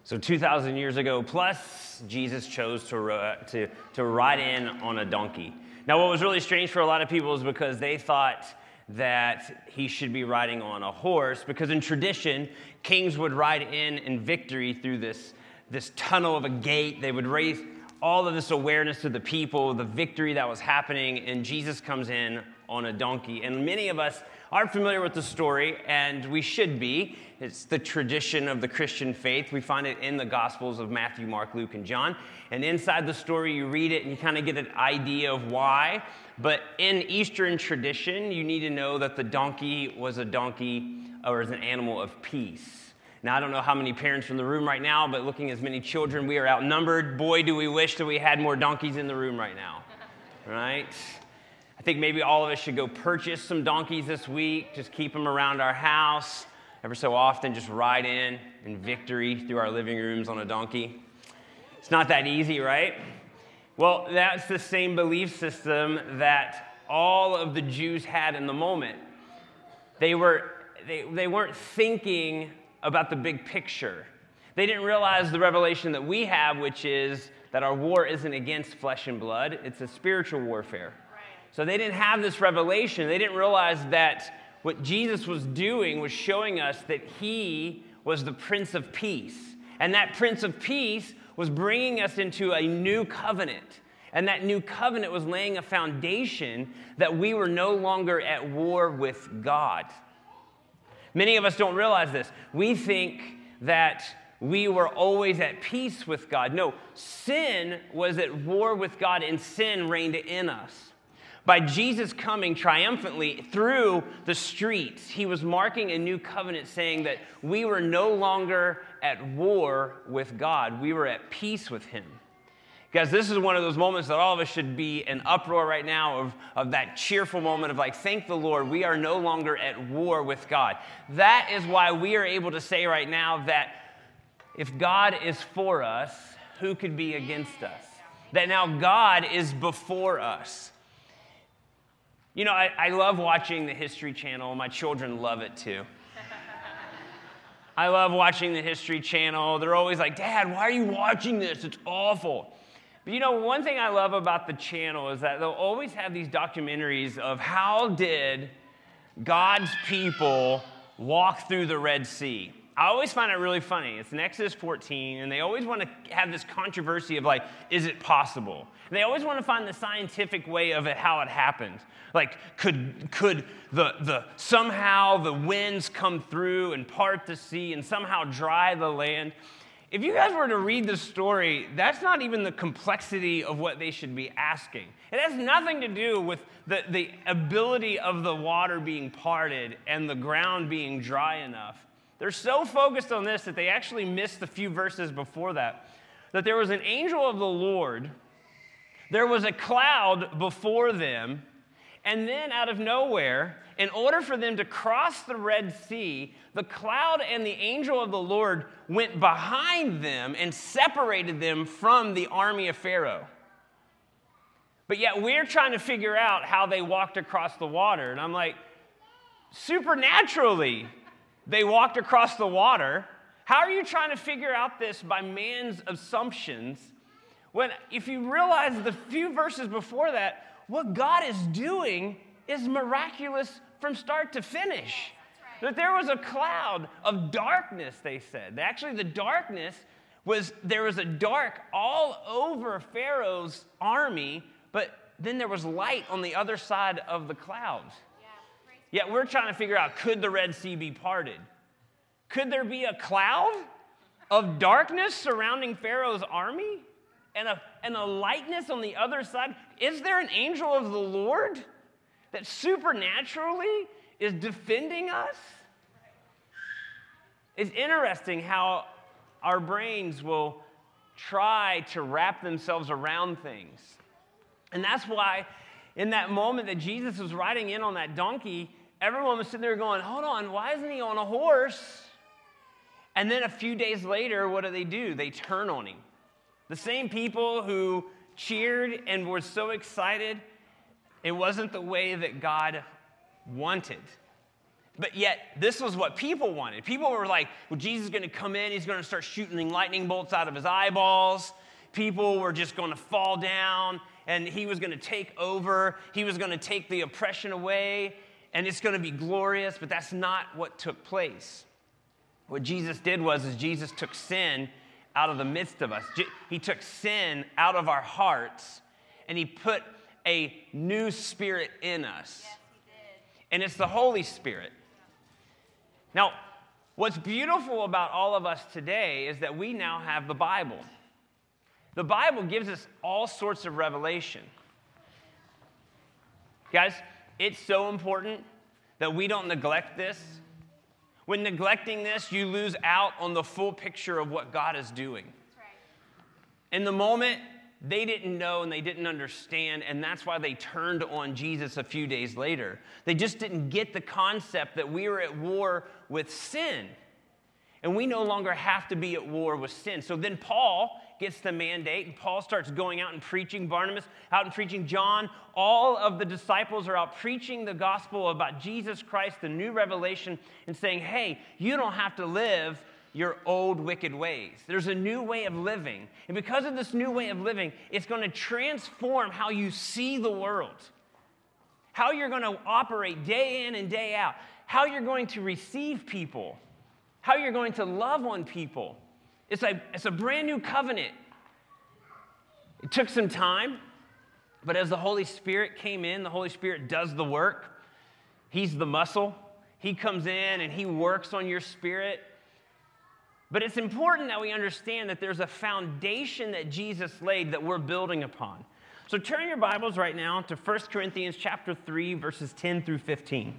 So 2,000 years ago plus, Jesus chose to ride in on a donkey. Now, what was really strange for a lot of people is because they thought that he should be riding on a horse, because in tradition, kings would ride in victory through this tunnel of a gate. They would raise all of this awareness to the people, the victory that was happening, and Jesus comes in on a donkey. And many of us are familiar with the story, and we should be. It's the tradition of the Christian faith. We find it in the Gospels of Matthew, Mark, Luke, and John. And inside the story, you read it, and you kind of get an idea of why. But in Eastern tradition, you need to know that the donkey was a donkey, or as an animal of peace. Now, I don't know how many parents are in the room right now, but looking as many children, we are outnumbered. Boy, do we wish that we had more donkeys in the room right now, right? I think maybe all of us should go purchase some donkeys this week, just keep them around our house. Ever so often, just ride in victory through our living rooms on a donkey. It's not that easy, right? Well, that's the same belief system that all of the Jews had in the moment. They weren't thinking about the big picture. They didn't realize the revelation that we have, which is that our war isn't against flesh and blood. It's a spiritual warfare. So they didn't have this revelation. They didn't realize that what Jesus was doing was showing us that he was the Prince of Peace. And that Prince of Peace was bringing us into a new covenant. And that new covenant was laying a foundation that we were no longer at war with God. Many of us don't realize this. We think that we were always at peace with God. No, sin was at war with God, and sin reigned in us. By Jesus coming triumphantly through the streets, he was marking a new covenant, saying that we were no longer at war with God. We were at peace with him. Guys, this is one of those moments that all of us should be in uproar right now of that cheerful moment of like, thank the Lord, we are no longer at war with God. That is why we are able to say right now that if God is for us, who could be against us? That now God is before us. You know, I love watching the History Channel. My children love it too. I love watching the History Channel. They're always like, Dad, why are you watching this? It's awful. But you know, one thing I love about the channel is that they'll always have these documentaries of how did God's people walk through the Red Sea. I always find it really funny. It's in Exodus 14, and they always want to have this controversy of like, is it possible? And they always want to find the scientific way of it, how it happened. Like, could somehow the winds come through and part the sea and somehow dry the land? If you guys were to read the story, that's not even the complexity of what they should be asking. It has nothing to do with the ability of the water being parted and the ground being dry enough. They're so focused on this that they actually missed the few verses before that. That there was an angel of the Lord, there was a cloud before them, and then out of nowhere, in order for them to cross the Red Sea, the cloud and the angel of the Lord went behind them and separated them from the army of Pharaoh. But yet we're trying to figure out how they walked across the water. And I'm like, supernaturally, they walked across the water. How are you trying to figure out this by man's assumptions when if you realize the few verses before that, what God is doing is miraculous from start to finish. That there was a cloud of darkness, they said. Actually, the darkness was, there was a dark all over Pharaoh's army, but then there was light on the other side of the clouds. Yet we're trying to figure out, could the Red Sea be parted? Could there be a cloud of darkness surrounding Pharaoh's army and a lightness on the other side? Is there an angel of the Lord that supernaturally is defending us? It's interesting how our brains will try to wrap themselves around things. And that's why in that moment that Jesus was riding in on that donkey, everyone was sitting there going, hold on, why isn't he on a horse? And then a few days later, what do? They turn on him. The same people who cheered and were so excited, it wasn't the way that God wanted. But yet, this was what people wanted. People were like, well, Jesus is going to come in. He's going to start shooting lightning bolts out of his eyeballs. People were just going to fall down, and he was going to take over. He was going to take the oppression away, and it's going to be glorious. But that's not what took place. What Jesus did was Jesus took sin out of the midst of us. He took sin out of our hearts, and he put a new spirit in us. Yes, he did. And it's the Holy Spirit. Now, what's beautiful about all of us today is that we now have the Bible. The Bible gives us all sorts of revelation. Guys, it's so important that we don't neglect this. When neglecting this, you lose out on the full picture of what God is doing. That's right. In the moment, they didn't know and they didn't understand, and that's why they turned on Jesus a few days later. They just didn't get the concept that we were at war with sin, and we no longer have to be at war with sin. So then Paul gets the mandate, and Paul starts going out and preaching. Barnabas out and preaching. John, all of the disciples are out preaching the gospel about Jesus Christ, the new revelation, and saying, hey, you don't have to live your old wicked ways. There's a new way of living. And because of this new way of living, it's going to transform how you see the world, how you're going to operate day in and day out, how you're going to receive people, how you're going to love on people. It's a brand new covenant. It took some time, but as the Holy Spirit came in, the Holy Spirit does the work. He's the muscle. He comes in and he works on your spirit. But it's important that we understand that there's a foundation that Jesus laid that we're building upon. So turn your Bibles right now to 1 Corinthians chapter 3, verses 10 through 15.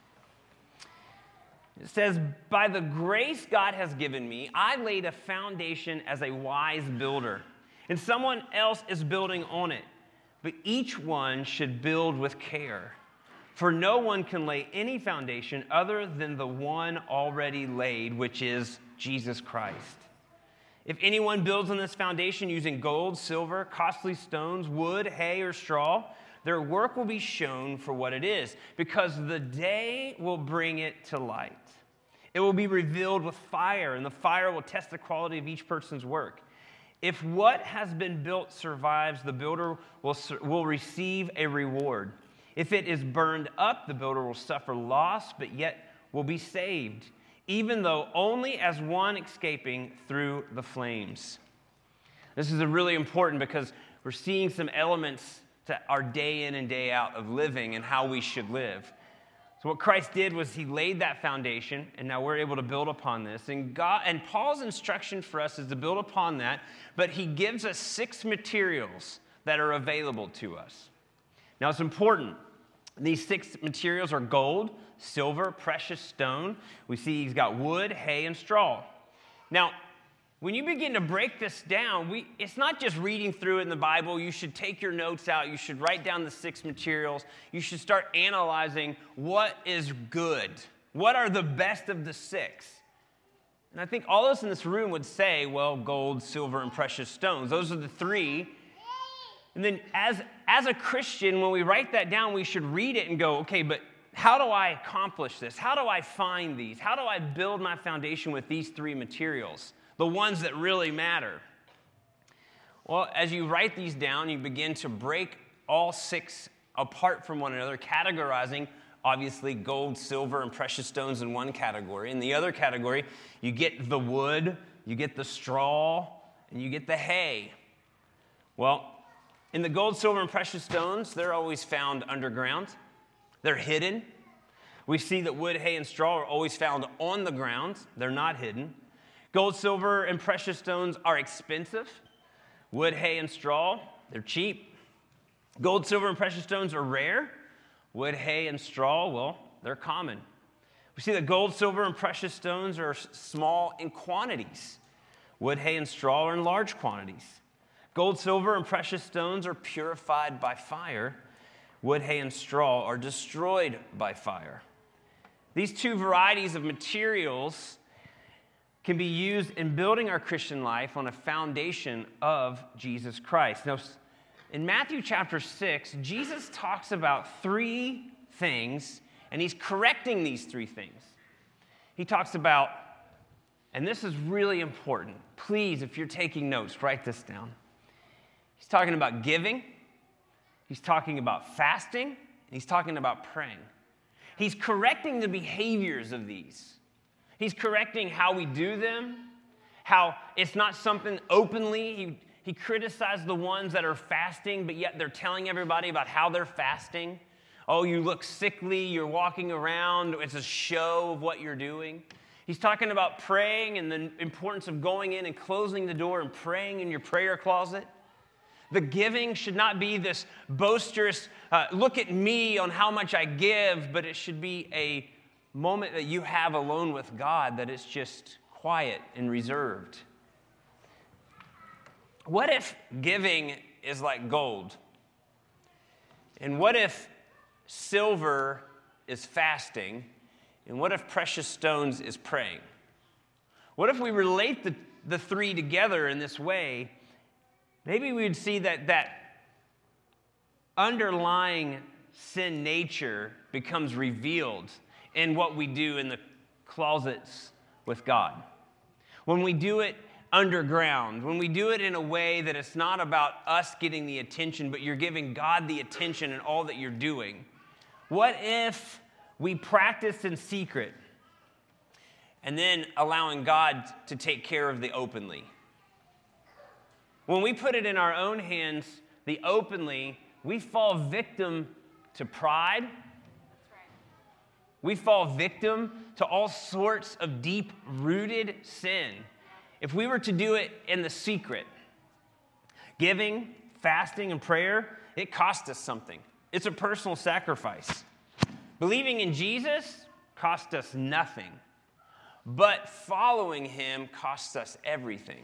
It says, by the grace God has given me, I laid a foundation as a wise builder, and someone else is building on it. But each one should build with care. For no one can lay any foundation other than the one already laid, which is Jesus Christ. If anyone builds on this foundation using gold, silver, costly stones, wood, hay, or straw, their work will be shown for what it is, because the day will bring it to light. It will be revealed with fire, and the fire will test the quality of each person's work. If what has been built survives, the builder will receive a reward. If it is burned up, the builder will suffer loss, but yet will be saved, even though only as one escaping through the flames. This is really important because we're seeing some elements to our day in and day out of living and how we should live. So what Christ did was he laid that foundation, and now we're able to build upon this. And Paul's instruction for us is to build upon that, but he gives us 6 materials that are available to us. Now it's important. These 6 materials are gold, silver, precious stone. We see he's got wood, hay, and straw. Now, when you begin to break this down, it's not just reading through it in the Bible. You should take your notes out. You should write down the 6 materials. You should start analyzing what is good. What are the best of the 6? And I think all of us in this room would say, well, gold, silver, and precious stones. Those are the 3. And then as a Christian, when we write that down, we should read it and go, okay, but how do I accomplish this? How do I find these? How do I build my foundation with these 3 materials? The ones that really matter. Well, as you write these down, you begin to break all 6 apart from one another, categorizing, obviously, gold, silver, and precious stones in one category. In the other category, you get the wood, you get the straw, and you get the hay. Well, in the gold, silver, and precious stones, they're always found underground. They're hidden. We see that wood, hay, and straw are always found on the ground. They're not hidden. Gold, silver, and precious stones are expensive. Wood, hay, and straw, they're cheap. Gold, silver, and precious stones are rare. Wood, hay, and straw, well, they're common. We see that gold, silver, and precious stones are small in quantities. Wood, hay, and straw are in large quantities. Gold, silver, and precious stones are purified by fire. Wood, hay, and straw are destroyed by fire. These 2 varieties of materials can be used in building our Christian life on a foundation of Jesus Christ. Now, in Matthew chapter 6, Jesus talks about 3 things And he's correcting these three things. He talks about, and this is really important. Please, if you're taking notes, write this down. He's talking about giving. He's talking about fasting. And he's talking about praying. He's correcting the behaviors of these. He's correcting how we do them, how it's not something openly. He criticized the ones that are fasting, but yet they're telling everybody about how they're fasting. Oh, you look sickly, you're walking around, it's a show of what you're doing. He's talking about praying and the importance of going in and closing the door and praying in your prayer closet. The giving should not be this boisterous, look at me on how much I give, but it should be a moment that you have alone with God that is just quiet and reserved. What if giving is like gold? And what if silver is fasting? And what if precious stones is praying? What if we relate the three together in this way? Maybe we would see that underlying sin nature becomes revealed in what we do in the closets with God. When we do it underground, when we do it in a way that it's not about us getting the attention, but you're giving God the attention in all that you're doing. What if we practice in secret and then allowing God to take care of the openly? When we put it in our own hands, the openly, we fall victim to pride. We fall victim to all sorts of deep-rooted sin. If we were to do it in the secret, giving, fasting, and prayer, it costs us something. It's a personal sacrifice. Believing in Jesus cost us nothing, but following him costs us everything.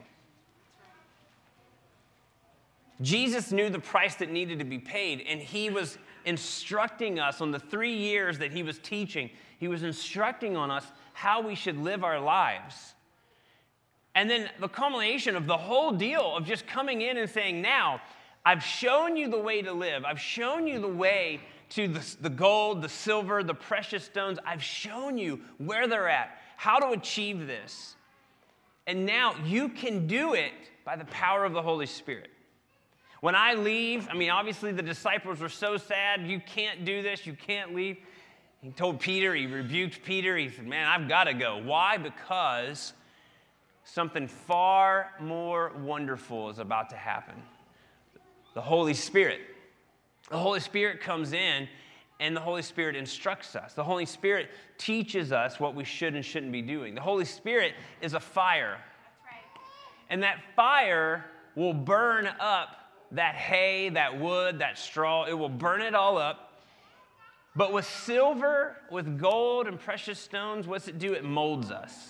Jesus knew the price that needed to be paid, and he was instructing us on the 3 years that he was teaching. He was instructing on us how we should live our lives. And then the culmination of the whole deal of just coming in and saying, now, I've shown you the way to live. I've shown you the way to the gold, the silver, the precious stones. I've shown you where they're at, how to achieve this. And now you can do it by the power of the Holy Spirit. When I leave, obviously the disciples were so sad. You can't do this. You can't leave. He told Peter, he rebuked Peter. He said, man, I've got to go. Why? Because something far more wonderful is about to happen. The Holy Spirit. The Holy Spirit comes in, and the Holy Spirit instructs us. The Holy Spirit teaches us what we should and shouldn't be doing. The Holy Spirit is a fire. That's right. And that fire will burn up that hay, that wood, that straw. It will burn it all up. But with silver, with gold, and precious stones, what's it do? It molds us.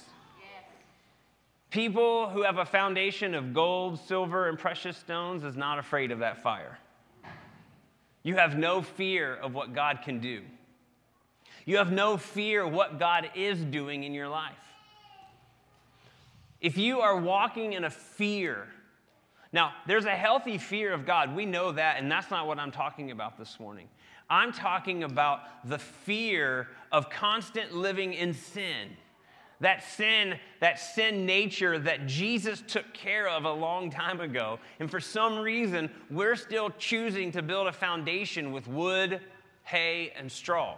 People who have a foundation of gold, silver, and precious stones is not afraid of that fire. You have no fear of what God can do. You have no fear of what God is doing in your life. If you are walking in a fear, now there's a healthy fear of God. We know that, and that's not what I'm talking about this morning. I'm talking about the fear of constant living in sin. That sin nature that Jesus took care of a long time ago. And for some reason, we're still choosing to build a foundation with wood, hay, and straw.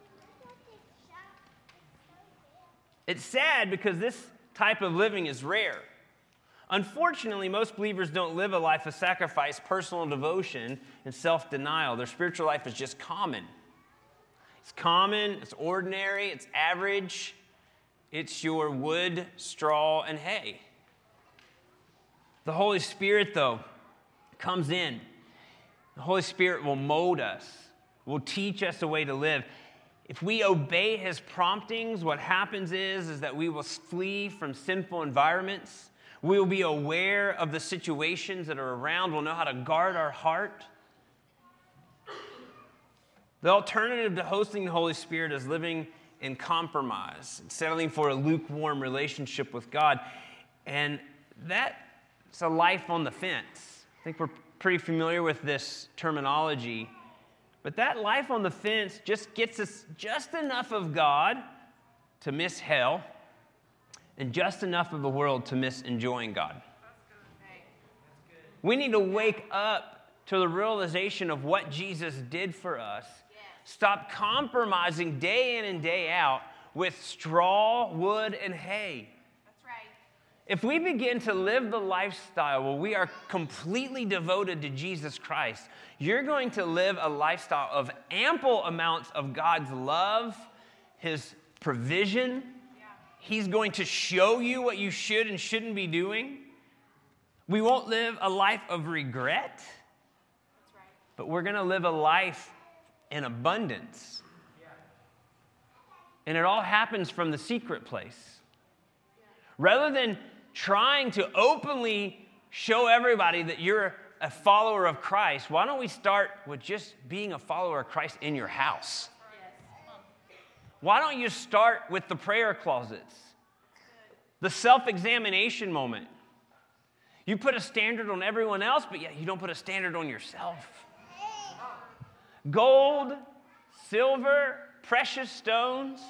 It's sad because this type of living is rare. Unfortunately, most believers don't live a life of sacrifice, personal devotion, and self-denial. Their spiritual life is just common. It's common, it's ordinary, it's average. It's your wood, straw, and hay. The Holy Spirit, though, comes in. The Holy Spirit will mold us, will teach us a way to live. If we obey his promptings, what happens is that we will flee from sinful environments. We will be aware of the situations that are around. We'll know how to guard our heart. The alternative to hosting the Holy Spirit is living in compromise, settling for a lukewarm relationship with God. And that's a life on the fence. I think we're pretty familiar with this terminology. But that life on the fence just gets us just enough of God to miss hell and just enough of the world to miss enjoying God. We need to wake up to the realization of what Jesus did for us. Stop compromising day in and day out with straw, wood, and hay. That's right. If we begin to live the lifestyle where we are completely devoted to Jesus Christ, you're going to live a lifestyle of ample amounts of God's love, His provision. Yeah. He's going to show you what you should and shouldn't be doing. We won't live a life of regret, That's right. but we're going to live a life in abundance. And it all happens from the secret place. Rather than trying to openly show everybody that you're a follower of Christ, why don't we start with just being a follower of Christ in your house? Why don't you start with the prayer closets? The self-examination moment. You put a standard on everyone else, but yet you don't put a standard on yourself. Gold, silver, precious stones.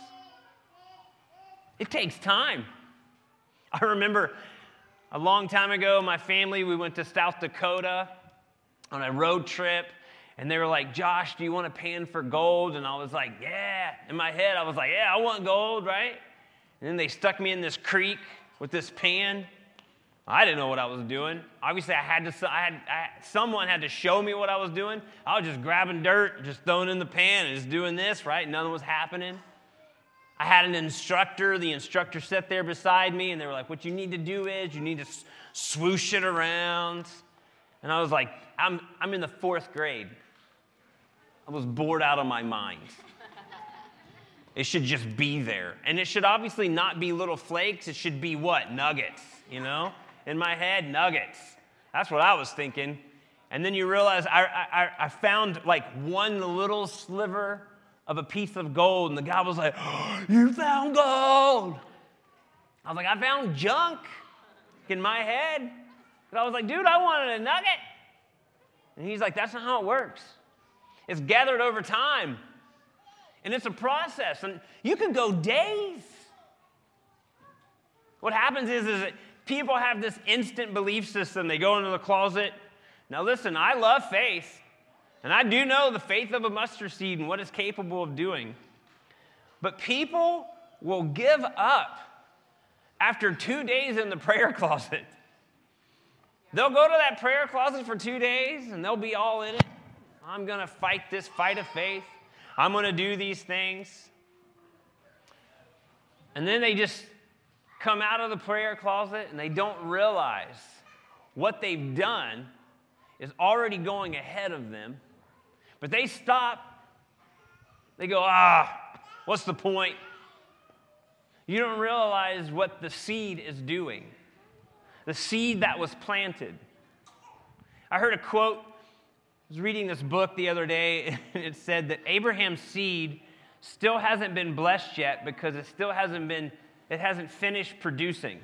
It takes time. I remember a long time ago, my family, we went to South Dakota on a road trip, and they were like, Josh, do you want a pan for gold? And I was like, yeah. In my head, I was like, yeah, I want gold, right? And then they stuck me in this creek with this pan. I didn't know what I was doing. Obviously, someone had to show me what I was doing. I was just grabbing dirt, just throwing it in the pan, and just doing this, right? Nothing was happening. I had an instructor. The instructor sat there beside me, and they were like, what you need to do is you need to swoosh it around. And I was like, I'm in the 4th grade. I was bored out of my mind. It should just be there. And it should obviously not be little flakes. It should be what? Nuggets, you know? In my head, nuggets. That's what I was thinking. And then you realize I found like one little sliver of a piece of gold, and the guy was like, oh, you found gold. I was like, I found junk in my head. But I was like, dude, I wanted a nugget. And he's like, that's not how it works. It's gathered over time. And it's a process. And you could go days. What happens is that people have this instant belief system. They go into the closet. Now listen, I love faith. And I do know the faith of a mustard seed and what it's capable of doing. But people will give up after 2 days in the prayer closet. They'll go to that prayer closet for 2 days and they'll be all in it. I'm going to fight this fight of faith. I'm going to do these things. And then they just come out of the prayer closet and they don't realize what they've done is already going ahead of them. But they stop. They go, what's the point? You don't realize what the seed is doing. The seed that was planted. I heard a quote. I was reading this book the other day, and it said that Abraham's seed still hasn't been blessed yet because it hasn't finished producing.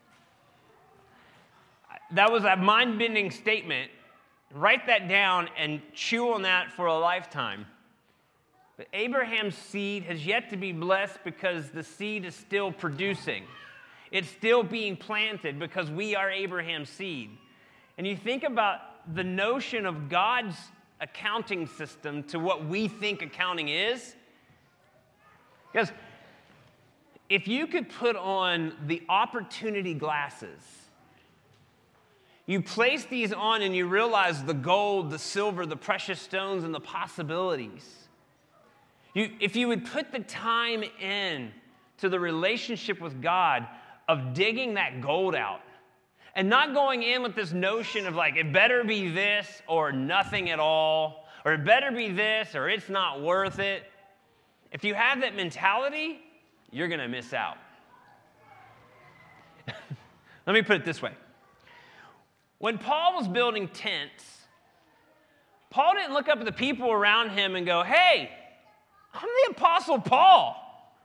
That was a mind-bending statement. Write that down and chew on that for a lifetime. But Abraham's seed has yet to be blessed because the seed is still producing. It's still being planted because we are Abraham's seed. And you think about the notion of God's accounting system to what we think accounting is. Because if you could put on the opportunity glasses, you place these on and you realize the gold, the silver, the precious stones, and the possibilities. If you would put the time in to the relationship with God of digging that gold out and not going in with this notion of like, it better be this or nothing at all, or it better be this or it's not worth it. If you have that mentality, you're going to miss out. Let me put it this way. When Paul was building tents, Paul didn't look up at the people around him and go, hey, I'm the Apostle Paul.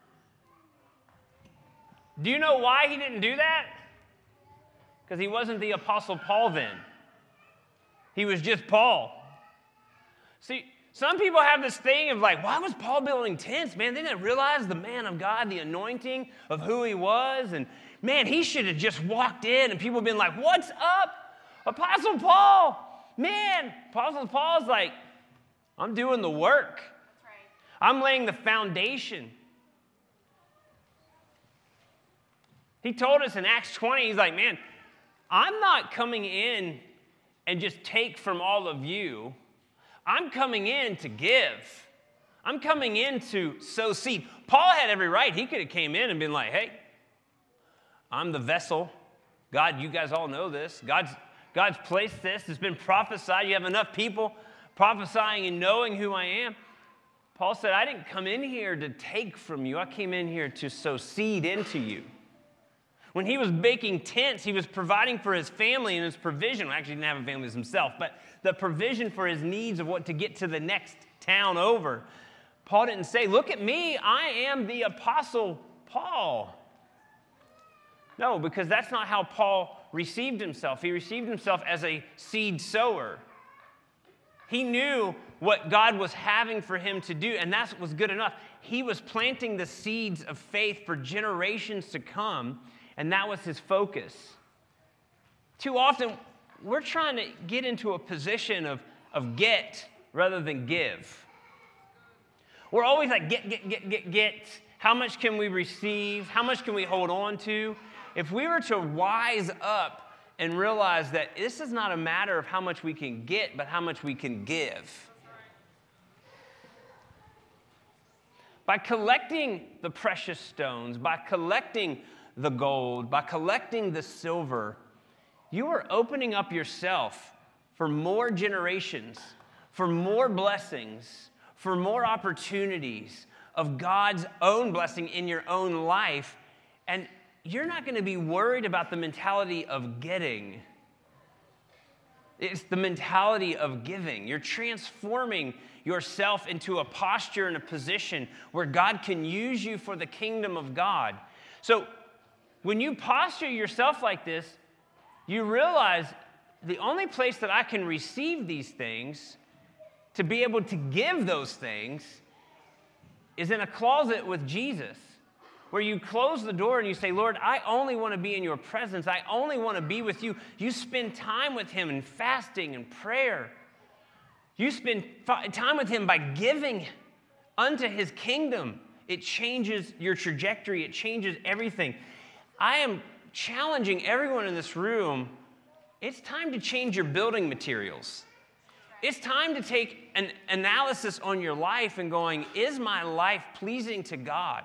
Do you know why he didn't do that? Because he wasn't the Apostle Paul then. He was just Paul. See, Some people have this thing of like, why was Paul building tents? Man, they didn't realize the man of God, the anointing of who he was. And man, he should have just walked in and people have been like, what's up, Apostle Paul? Man, Apostle Paul's like, I'm doing the work. That's right. I'm laying the foundation. He told us in Acts 20, he's like, man, I'm not coming in and just take from all of you. I'm coming in to give. I'm coming in to sow seed. Paul had every right. He could have came in and been like, hey, I'm the vessel. God, you guys all know this. God's placed this. It's been prophesied. You have enough people prophesying and knowing who I am. Paul said, I didn't come in here to take from you. I came in here to sow seed into you. When he was making tents, he was providing for his family and his provision. Well, actually, he didn't have a family himself, but the provision for his needs of what to get to the next town over. Paul didn't say, look at me, I am the Apostle Paul. No, because that's not how Paul received himself. He received himself as a seed sower. He knew what God was having for him to do, and that was good enough. He was planting the seeds of faith for generations to come, and that was his focus. Too often, we're trying to get into a position of get rather than give. We're always like, get. How much can we receive? How much can we hold on to? If we were to wise up and realize that this is not a matter of how much we can get, but how much we can give. By collecting the precious stones, by collecting the gold, by collecting the silver, you are opening up yourself for more generations, for more blessings, for more opportunities of God's own blessing in your own life. And you're not going to be worried about the mentality of getting. It's the mentality of giving. You're transforming yourself into a posture and a position where God can use you for the kingdom of God. So when you posture yourself like this, you realize the only place that I can receive these things, to be able to give those things, is in a closet with Jesus, where you close the door and you say, Lord, I only want to be in your presence. I only want to be with you. You spend time with him in fasting and prayer. You spend time with him by giving unto his kingdom. It changes your trajectory. It changes everything. I am challenging everyone in this room. It's time to change your building materials. It's time to take an analysis on your life and going, is my life pleasing to God?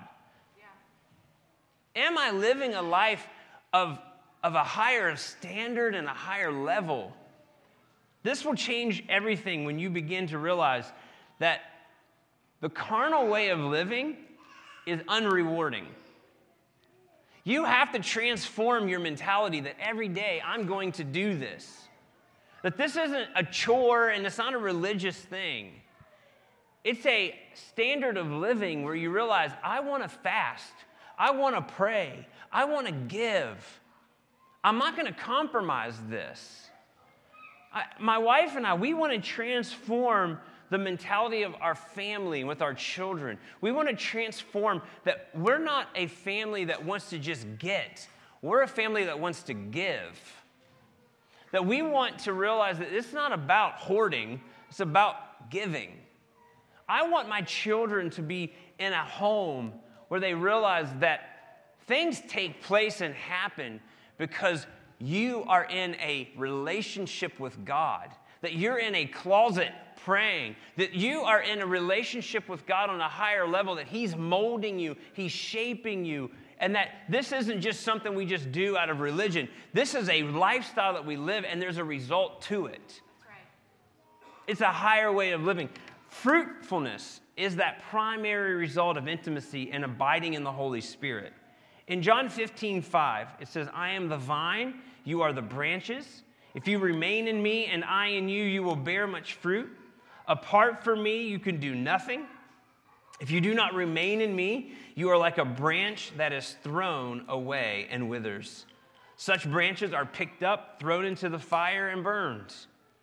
Am I living a life of a higher standard and a higher level? This will change everything when you begin to realize that the carnal way of living is unrewarding. You have to transform your mentality that every day I'm going to do this. That this isn't a chore and it's not a religious thing. It's a standard of living where you realize I want to fast. I want to pray. I want to give. I'm not going to compromise this. My wife and I, we want to transform the mentality of our family with our children. We want to transform that we're not a family that wants to just get. We're a family that wants to give. That we want to realize that it's not about hoarding, it's about giving. I want my children to be in a home where they realize that things take place and happen because you are in a relationship with God, that you're in a closet praying, that you are in a relationship with God on a higher level, that he's molding you, he's shaping you, and that this isn't just something we just do out of religion. This is a lifestyle that we live, and there's a result to it. That's right. It's a higher way of living. Fruitfulness is that primary result of intimacy and abiding in the Holy Spirit. In John 15:5, it says, I am the vine, you are the branches. If you remain in me and I in you, you will bear much fruit. Apart from me, you can do nothing. If you do not remain in me, you are like a branch that is thrown away and withers. Such branches are picked up, thrown into the fire, and burned.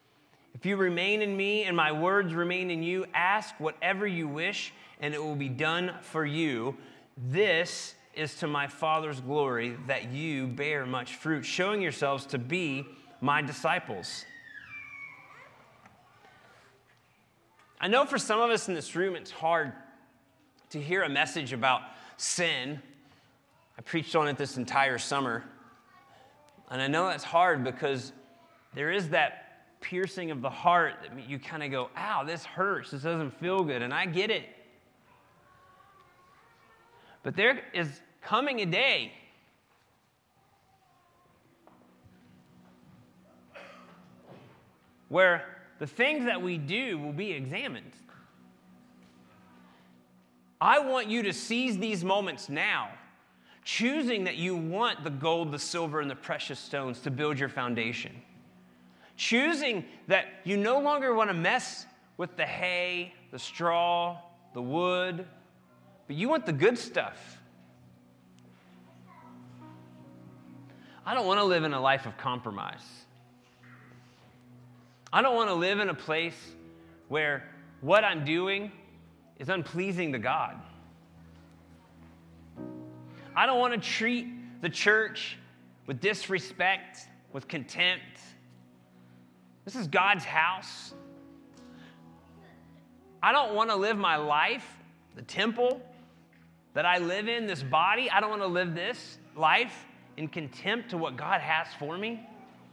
If you remain in me and my words remain in you, ask whatever you wish, and it will be done for you. This is to my Father's glory, that you bear much fruit, showing yourselves to be my disciples. I know for some of us in this room, it's hard to hear a message about sin. I preached on it this entire summer. And I know that's hard because there is that piercing of the heart that you kind of go, ow, this hurts, this doesn't feel good, and I get it. But there is coming a day where the things that we do will be examined. I want you to seize these moments now, choosing that you want the gold, the silver, and the precious stones to build your foundation. Choosing that you no longer want to mess with the hay, the straw, the wood, but you want the good stuff. I don't want to live in a life of compromise. I don't want to live in a place where what I'm doing is unpleasing to God. I don't want to treat the church with disrespect, with contempt. This is God's house. I don't want to live my life, the temple that I live in, this body, I don't want to live this life in contempt to what God has for me.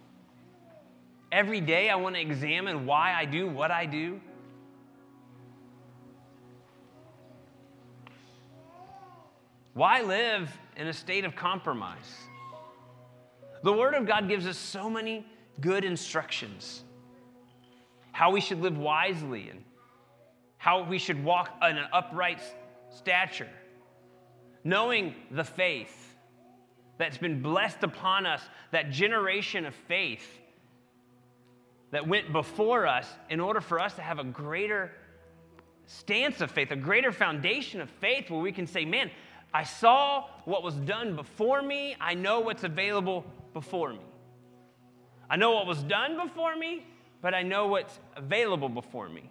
Every day I want to examine why I do what I do. Why live in a state of compromise? The Word of God gives us so many good instructions. How we should live wisely and how we should walk in an upright stature. Knowing the faith that's been blessed upon us, that generation of faith that went before us in order for us to have a greater stance of faith, a greater foundation of faith where we can say, man, I saw what was done before me. I know what's available before me. I know what was done before me, but I know what's available before me.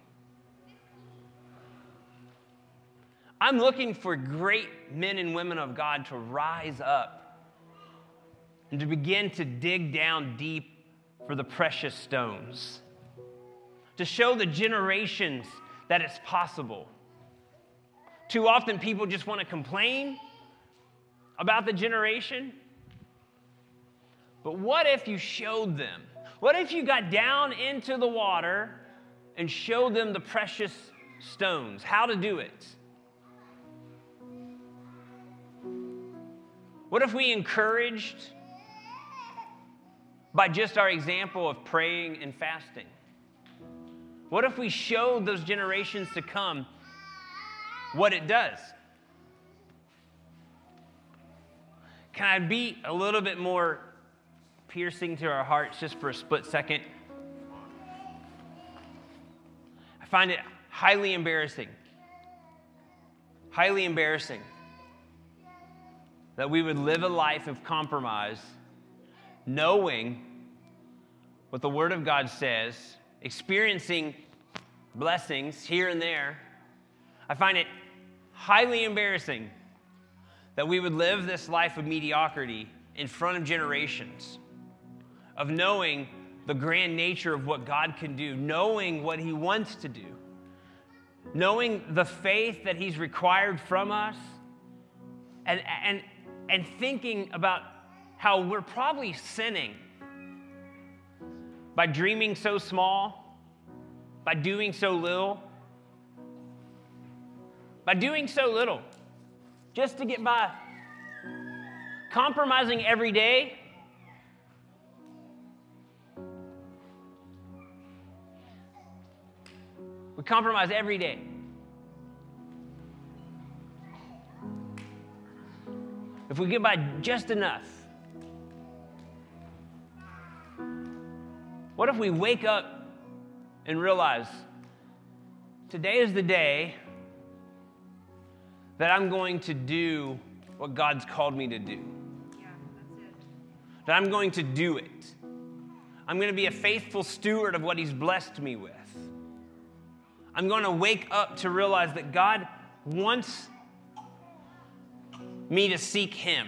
I'm looking for great men and women of God to rise up and to begin to dig down deep for the precious stones, to show the generations that it's possible. Too often people just want to complain about the generation. But what if you showed them? What if you got down into the water and showed them the precious stones, how to do it? What if we encouraged by just our example of praying and fasting? What if we showed those generations to come what it does? Can I be a little bit more piercing to our hearts just for a split second? I find it highly embarrassing that we would live a life of compromise, knowing what the Word of God says, experiencing blessings here and there. I find it highly embarrassing that we would live this life of mediocrity in front of generations, of knowing the grand nature of what God can do, knowing what He wants to do, knowing the faith that He's required from us, and thinking about how we're probably sinning by dreaming so small, by doing so little, just to get by, compromising every day. We compromise every day. If we get by just enough. What if we wake up and realize today is the day that I'm going to do what God's called me to do? Yeah, that's it. That I'm going to do it. I'm going to be a faithful steward of what he's blessed me with. I'm going to wake up to realize that God wants me to seek him.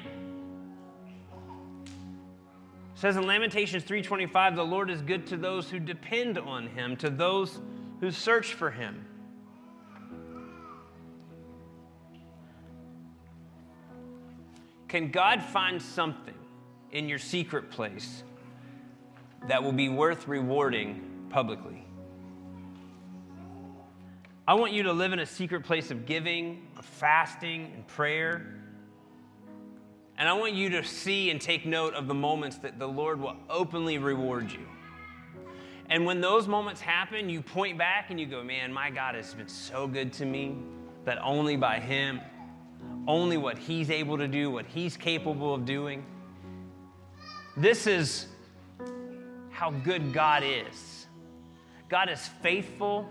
It says in Lamentations 3:25, the Lord is good to those who depend on him, to those who search for him. Can God find something in your secret place that will be worth rewarding publicly? I want you to live in a secret place of giving, of fasting, and prayer. And I want you to see and take note of the moments that the Lord will openly reward you. And when those moments happen, you point back and you go, man, my God has been so good to me that only by him, only what he's able to do, what he's capable of doing. This is how good God is. God is faithful.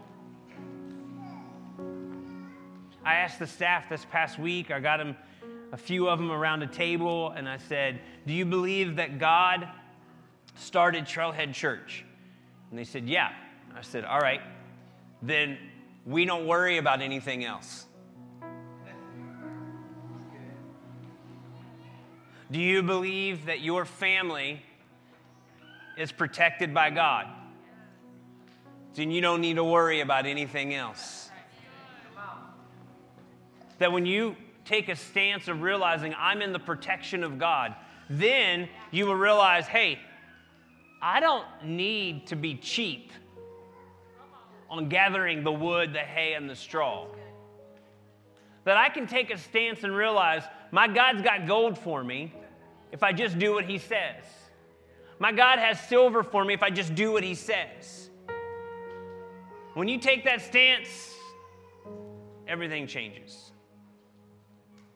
I asked the staff this past week, I got them, a few of them around a table, and I said, do you believe that God started Trailhead Church? And they said, yeah. I said, all right, then we don't worry about anything else. Do you believe that your family is protected by God? Then you don't need to worry about anything else. That when you take a stance of realizing I'm in the protection of God, then you will realize, hey, I don't need to be cheap on gathering the wood, the hay, and the straw. That I can take a stance and realize my God's got gold for me if I just do what he says. My God has silver for me if I just do what he says. When you take that stance, everything changes.